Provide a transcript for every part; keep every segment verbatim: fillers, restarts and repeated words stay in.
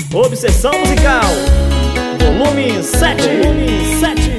Obsessão Musical, volume sete. Volume sete.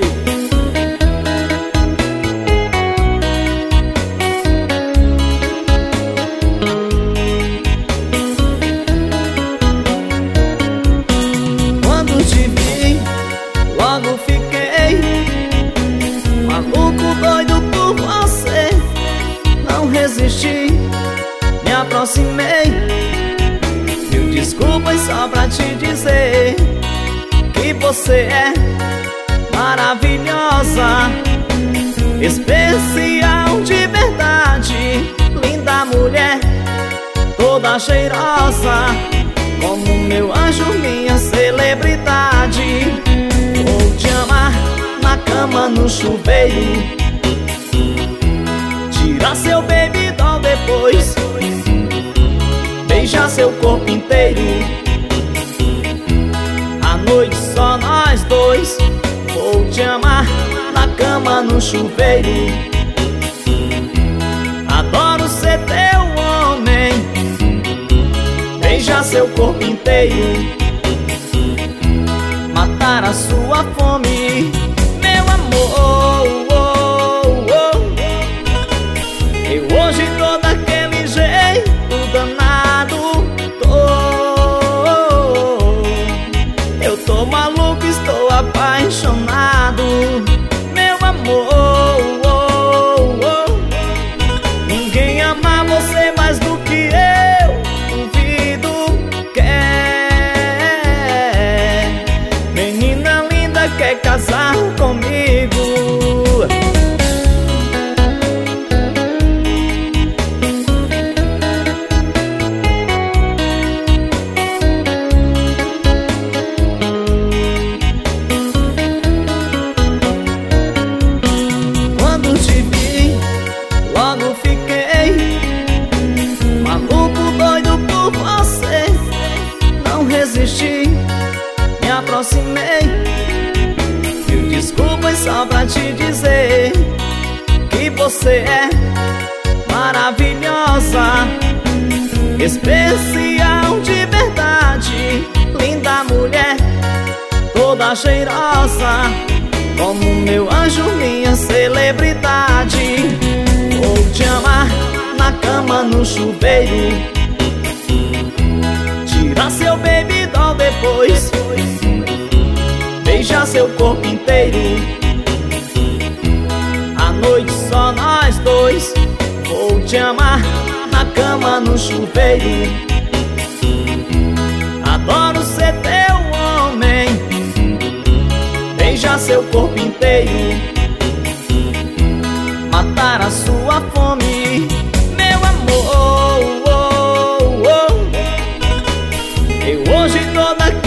Quando te vi, logo fiquei maluco, doido por você. Não resisti, me aproximei. Mil desculpas só pra te dizer que você é maravilhosa, especial de verdade, linda mulher, toda cheirosa, como meu anjo, minha celebridade. Vou te amar na cama, no chuveiro, tirar seu baby doll depois, beijar seu corpo inteiro. À noite só nós dois. Vou te amar na cama, no chuveiro. Adoro ser teu homem, beijar seu corpo inteiro, matar a sua fome, meu amor. Oh, oh. Eu hoje tô daquele jeito danado, tô. Eu tô maluco, estou apaixonado, meu amor. Oh, oh. Ninguém ama você mais do que eu, duvido. Quer, menina linda, quer casar comigo? Quando te vi, logo fiquei maluco, doido por você. Não resisti, me aproximei. Mil desculpas só pra te dizer que você é maravilhosa, especial de verdade, linda mulher, toda cheirosa, como meu anjo, minha celebridade. Vou te amar na cama, no chuveiro, tirar seu baby doll depois, beijar seu corpo inteiro. À noite só nós dois. Vou te amar na cama, no chuveiro. Adoro ser teu homem, beijar seu corpo inteiro, matar a sua fome, meu amor. Oh, oh. Eu hoje tô daqui